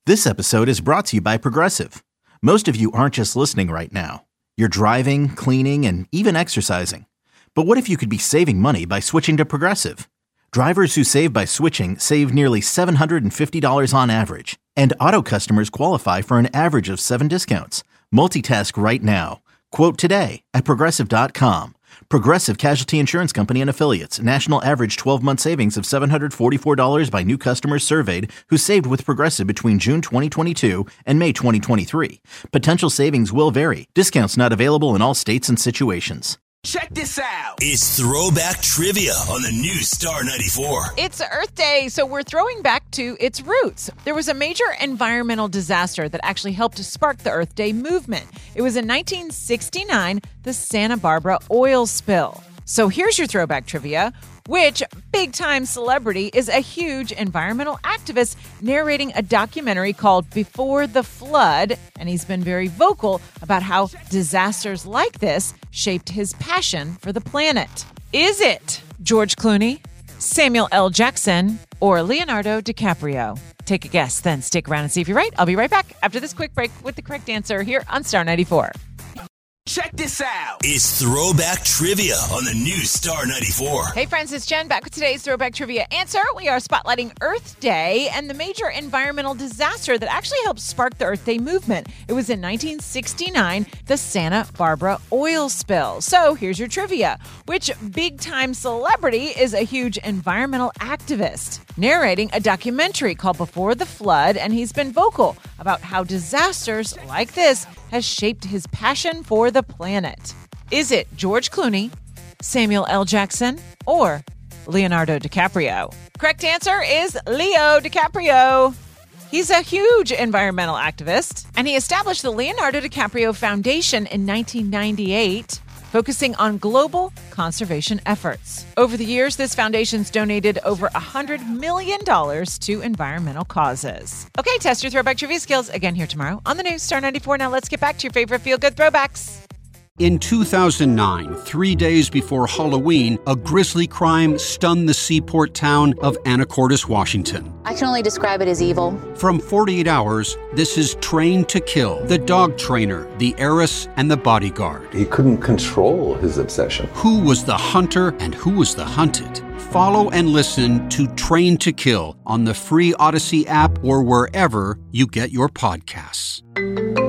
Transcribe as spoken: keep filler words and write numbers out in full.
This episode is brought to you by Progressive. Most of you aren't just listening right now. You're driving, cleaning, and even exercising. But what if you could be saving money by switching to Progressive? Drivers who save by switching save nearly seven hundred fifty dollars on average. And auto customers qualify for an average of seven discounts. Multitask right now. Quote today at Progressive dot com. Progressive Casualty Insurance Company and Affiliates. National average twelve-month savings of seven hundred forty-four dollars by new customers surveyed who saved with Progressive between June twenty twenty-two and May twenty twenty-three. Potential savings will vary. Discounts not available in all states and situations. Check this out. It's Throwback Trivia on the new Star ninety-four. It's Earth Day, so we're throwing back to its roots. There was a major environmental disaster that actually helped to spark the Earth Day movement. It was in nineteen sixty-nine, the Santa Barbara oil spill. So here's your Throwback Trivia. Which big-time celebrity is a huge environmental activist narrating a documentary called Before the Flood? And he's been very vocal about how disasters like this shaped his passion for the planet. Is it George Clooney, Samuel L. Jackson, or Leonardo DiCaprio? Take a guess, then stick around and see if you're right. I'll be right back after this quick break with the correct answer here on Star ninety-four. Check this out. It's Throwback Trivia on the new Star ninety-four. Hey friends, it's Jen back with today's Throwback Trivia answer. We are spotlighting Earth Day and the major environmental disaster that actually helped spark the Earth Day movement. It was in nineteen sixty-nine, the Santa Barbara oil spill. So here's your trivia. Which big-time celebrity is a huge environmental activist narrating a documentary called Before the Flood, and he's been vocal about how disasters like this has shaped his passion for the planet? Is it George Clooney, Samuel L. Jackson, or Leonardo DiCaprio? Correct answer is Leo DiCaprio. He's a huge environmental activist, and he established the Leonardo DiCaprio Foundation in nineteen ninety-eight, focusing on global conservation efforts. Over the years, this foundation's donated over one hundred million dollars to environmental causes. Okay, test your throwback trivia skills again here tomorrow on the new Star ninety-four. Now let's get back to your favorite feel-good throwbacks. In two thousand nine, three days before Halloween, a grisly crime stunned the seaport town of Anacortes, Washington. I can only describe it as evil. From forty-eight hours, this is Trained to Kill, the dog trainer, the heiress, and the bodyguard. He couldn't control his obsession. Who was the hunter and who was the hunted? Follow and listen to Trained to Kill on the free Odyssey app or wherever you get your podcasts.